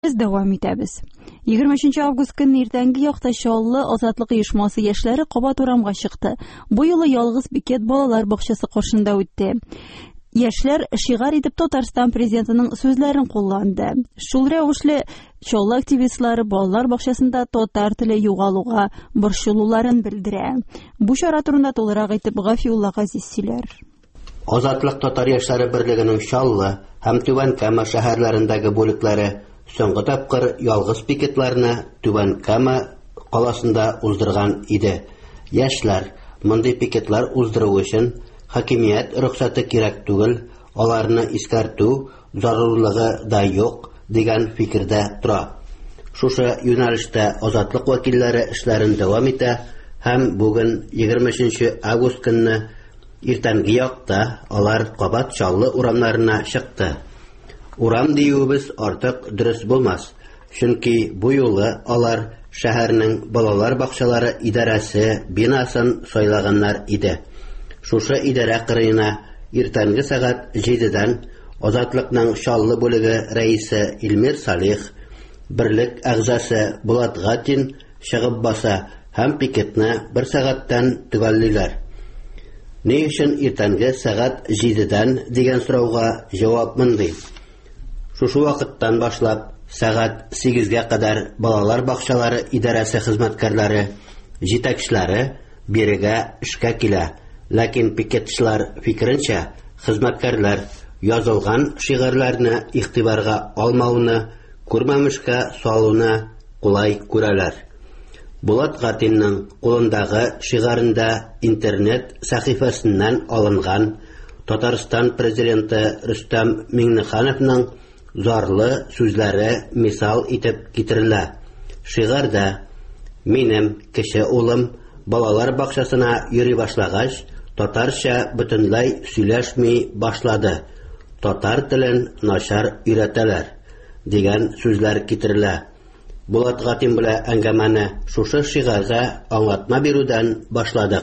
Biz devam итәбез. 23 август көнне иртәнге якта Чаллы Азатлык оешмасы яшьләре кабат урамга чыкты. Бу юлы ялгыз бикет балалар бакчасы каршында үтте. Яшьләр шигар итеп Татарстан президентының сүзләрен кулланды. Шул рәвешле Чаллы активистлары балалар бакчасында татар теле югалуга борчылуларын белдерә. Бу чара турында тулырак итеп Гафиулла Газиз сөйләр. Азатлык татар яшьләре берлегенең Чаллы һәм Түбән Кама шәһәрләрендәге бүлекләре соңгы тапкыр ялгыз пикетларны Түбән Кама каласында уздырган иде. Яшьләр мондый пикетлар уздыру өчен хакимият рөхсәте кирәк түгел, аларны искәртү зарурлыгы да юк дигән фикердә тора. Шушы юнәлештә Азатлык вәкилләре эшләрен дәвам итә һәм бүген 23 август көнне иртәнге якта алар кабат Чаллы урамнарына чыкты. Урам диюбез артык дөрес булмас, чөнки бу юлы алар шәһәрнең балалар бакчалары идарәсе бинасын сайлаганнар иде. Шушы идарә кырыена иртәнге сәгать 7-дән Азатлыкның Чаллы бүлеге рәисе Илмир Салих, берлек әгъзасы Булат Гатин чыгып баса һәм пикетны 1 сәгатьтән төгәллиләр. Ни өчен иртәнге сәгать 7-дән дигән сорауга җавап мондый. Шушы вакыттан башлап сәгать 8-гә кадәр балалар бакчалары идарәсе хезмәткәрләре, җитәкчеләре бирегә эшкә килә. Ләкин пикетчылар фикеренчә, хезмәткәрләр язылган шигырьләрне игътибарга алмауны, күрмәмешкә салуны кулай күрәләр. Булат Гатинның кулындагы шигырендә интернет сәхифәсеннән алынган Татарстан президенты Рөстәм Миңнехановның зарлы сүзләре мисал итеп китерелә. Шигырьдә минем кеше улым балалар бакчасына йөри башлагач, татарча бөтенләй сөйләшми башлады. Татар телен начар өйрәтәләр дигән сүзләр китерелә. Булат Гатин белән әңгәмәне шушы шигырьгә аңлатма бирүдән башладык.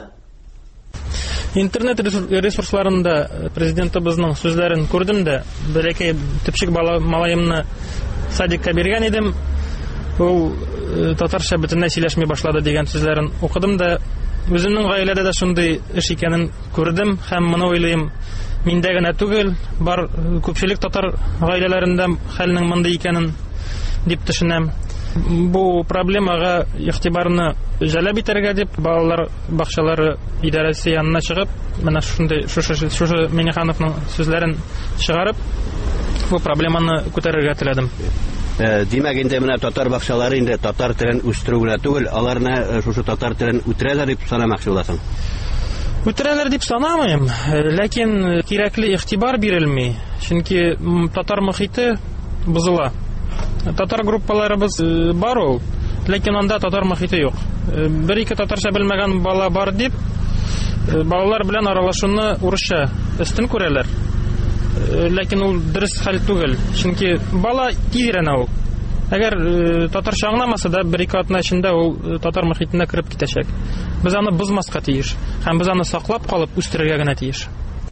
Интернет ресурсларында президентыбызның сүзләрен күрдем дә, бәләкәй төпчек малаемны садикка биргән идем. Ул татарча бөтенләй сөйләшми башлады дигән сүзләрен укыдым да, үземнең гаиләдә дә шундый эш икәнен күрдем һәм моны уйлыйм. Миндә генә түгел, бар күпчелек татар гаиләләрендә хәлнең мондый икәнен дип төшенәм. Бу проблемага игътибарны җәлеп итәргә дип балалар бакчалары идарәсе янына чыгып, менә шушы Миңнехановның сүзләрен чыгарып, бу проблеманы күтәрергә теләдем. Димәк инде менә татар бакчалары инде татар телен үстерү генә түгел, аларны шушы татар телен үтерәләр дип санамакчы буласың. Үтерәләр дип санамыйм, ләкин кирәкле игътибар бирелми, чөнки татар мөхите бозыла. Татар группаларыбыз бар ул, ләкин анда татар мөхите юк. Бер-ике татарча белмәгән бала бар дип, балалар белән аралашуны урысча өстен күрәләр. Ләкин ул дөрес хәл түгел, чөнки бала тиз өйрәнә ул. Әгәр татарча аңламаса да, 1-2 атна эчендә ул татар мөхитенә кирип китәчәк. Без аны бозмаска тиеш, һәм без аны саклап калып үстерергә генә тиеш.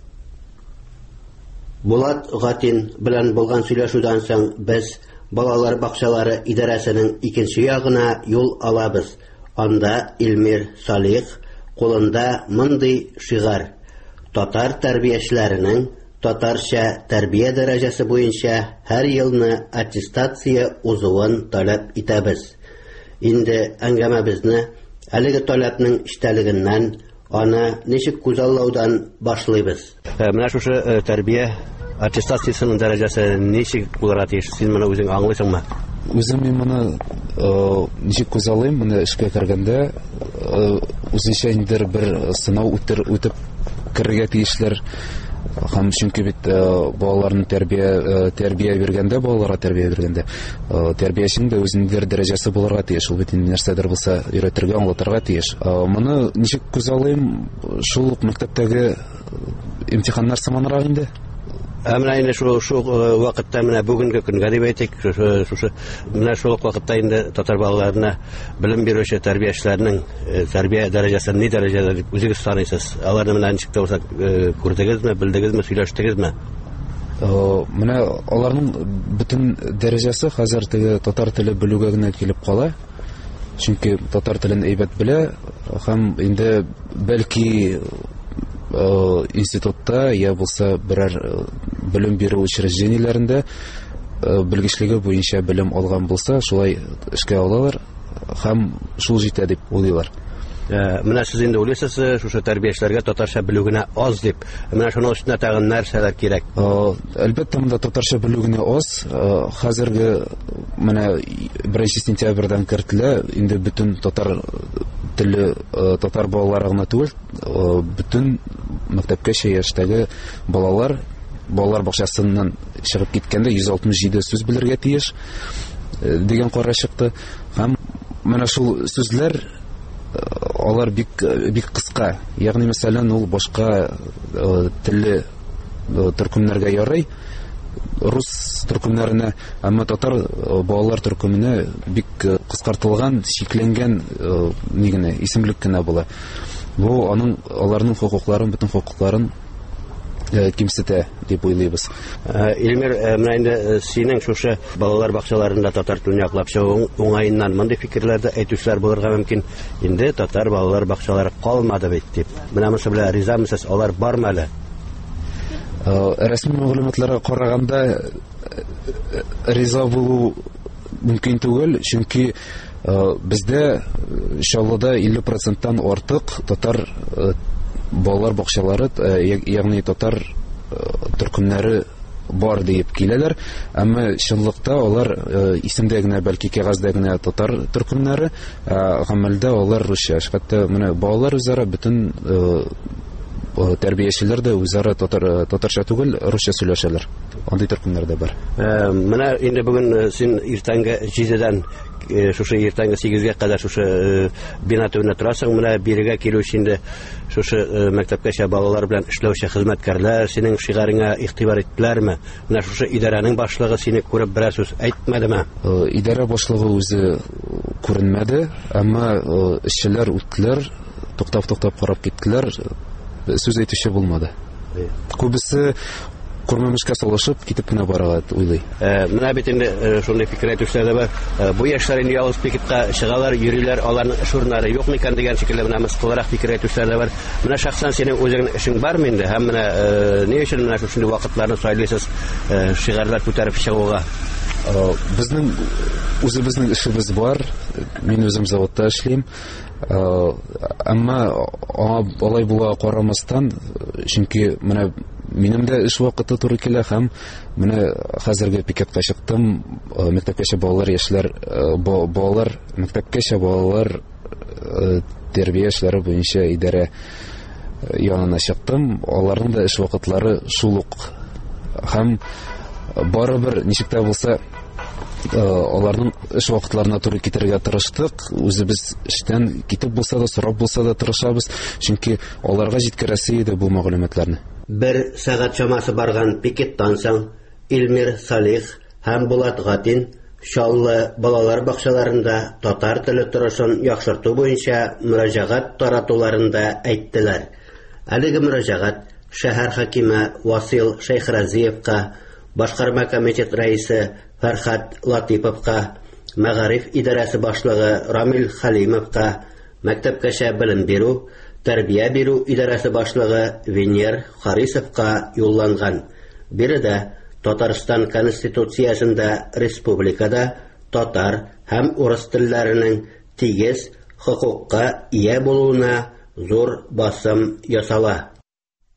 Булат Гатин белән булган сөйләшүдән соң без балалар бакчалары идарәсенең икенче ягына юл алабыз. Анда Илмир Салих кулында мондый шигырь: татар тәрбиячеләренең татарча тәрбия дәрәҗәсе буенча һәр елны аттестация узуын таләп итәбез. Инде әңгәмәбезне әлеге таләпнең иштәлегеннән, аны ничек күзаллаудан башлыйбыз. Менә шушы тәрбия аттестациясының дәрәҗәсе ничек булырга тиеш? Син моны үзең аңлыйсыңмы? Үзем моны ничек күзаллыйм? Моны эшкә кергәндә үзенчә инде бер сынау үтеп кергә тиешләр. Һәм чөнки бит балаларны тәрбия биргәндә, балаларга тәрбия биргәндә, тәрбияченең дә үзенең дәрәҗәсе булырга тиеш. Ул бит нәрсәдер булса өйрәтергә, аңлатырга тиеш. Моны ничек күзаллыйм? Шул мәктәптәге имтиханнар сыманрак инде. Менә инде шул вакытта, менә бүгенге көнгә дип әйтик, менә шул вакытта инде татар балаларына белем бирүче тәрбиячеләрнең тәрбия дәрәҗәсе ни дәрәҗәдә дип үзегез саныйсыз? Аларны менә ничек тә булса күрдегезме, белдегезме, сөйләштегезме? Менә аларның бөтен дәрәҗәсе хәзер теге татар теле белүгә генә килеп кала. Чөнки татар телен әйбәт белә һәм инде бәлки институтта я булса берәр белем бирү учреждениеләрендә белгечлеге буенча белем алган булса, шулай эшкә алалар һәм шул җитә дип уйлыйлар. Менә сез инде уйлыйсыз, шушы тәрбиячеләргә татарча белү генә аз дип. Менә шуның өстенә тагын нәрсәләр кирәк? Әлбәттә, монда татарча белү генә аз. Хәзерге менә 1 сентябрьдән кертелә, инде бөтен татар теле татар балалары гына түгел, бөтен мәктәпкәчә яшьтәге балалар бакчасыннан чыгып киткәндә 167 сүз белергә тиеш дигән карар чыкты. Һәм менә шул сүзләр алар бик кыска. Ягъни мәсәлән, ул башка телле төркемнәргә ярый, рус төркемнәренә, әмма татар балалар төркеменә бик кыскартылган, чикләнгән нигенә исемлек кенә була. Бу аларның хокукларын, бөтен хокукларын кимсетә дип уйлыйбыз. Илмир, менә инде синең шушы балалар бакчаларында татар телен яклап чыгуың уңайыннан мондый фикерләрдә әйтүчләр булырга мөмкин. Инде татар балалар бакчалары калмады бит дип. Менә мосы белән ризамысыз, алар бармы әле? Рәсми мәгълүматларга караганда риза булу мөмкин түгел, чөнки бездә Чаллыда 50%-тан артык татар балалар бакчалары, ягъни татар төркемнәре бар дип киләләр, әмма чынлыкта алар исемдә генә, бәлки кәгазьдә генә татар төркемнәре, гамәлдә алар русча. Хәтта менә балалар үзара бөтен тәрбиячеләр дә үзара татарча түгел, русча сөйләшәләр. Андый төркемнәр дә бар. Менә инде бүген син иртәнге 7-дән шушы иртәнге 8-гә кадәр шушы бина төбендә торасың. Менә бирегә килүче инде шушы мәктәпкәчә балалар белән эшләүче хезмәткәрләр синең шигарыңа игътибар иттеләрме? Менә шушы идарәнең башлыгы сине күреп берәр сүз әйтмәдеме? Идарә башлыгы үзе күренмәде, әмма эшчеләр үттеләр, туктап карап киттеләр. Сүз әйтүче булмады. Күбесе күрмәмешкә салышып китеп кенә барырга уйлый. Менә бит инде шундый фикер әйтүчләр дә бар. Бу яшьләр инде ялгыз пикетка чыгалар, йөриләр, аларның эш урыннары юк микән дигән шикелле менә мыскылрак фикер әйтүчләр дә бар. Менә шәхсән синең үзеңнең эшең бармы инде? Һәм менә ни өчен менә шундый вакытларны сайлыйсыз шигарлар күтәреп чыгуга? Безнең үзебезнең эшебез бар. Мин үзем заводта эшлим. Әмма алай була карамастан, чөнки менә минем дә эш вакыты туры килә һәм менә хәзерге пикетка чыктым. Мәктәпкәчә балалар тәрбия эшләре буенча идарә янына чыктым. Аларның да эш вакытлары шул ук. Һәм барыбер ничек тә булса аларның эш вакытларына туры китәргә тырыштык. Үзебез эштән китеп булса да, сорап булса да тырышабыз, чөнки аларга җиткерәсе иде бу мәгълүматларны. 1 сәгать чамасы барган пикеттан соң Илмир Салих һәм Булат Гатин Чаллы балалар бакчаларында татар теле торышын яхшырту буенча мөрәҗәгать таратуларында әйттеләр. Әлеге мөрәҗәгать шәһәр хакиме Васил Шәйхразиевка, башкарма комитет рәисе Фәрхәт Латиповка, мәгариф идарәсе башлыгы Рамил Халимовка, мәктәпкәчә белем бирү, тәрбия бирү идарәсе башлыгы Венер Харисовка юлланган. Биредә Татарстан Конституциясендә республикада татар һәм урыс телләренең тигез хокукка ия булуына зур басым ясала.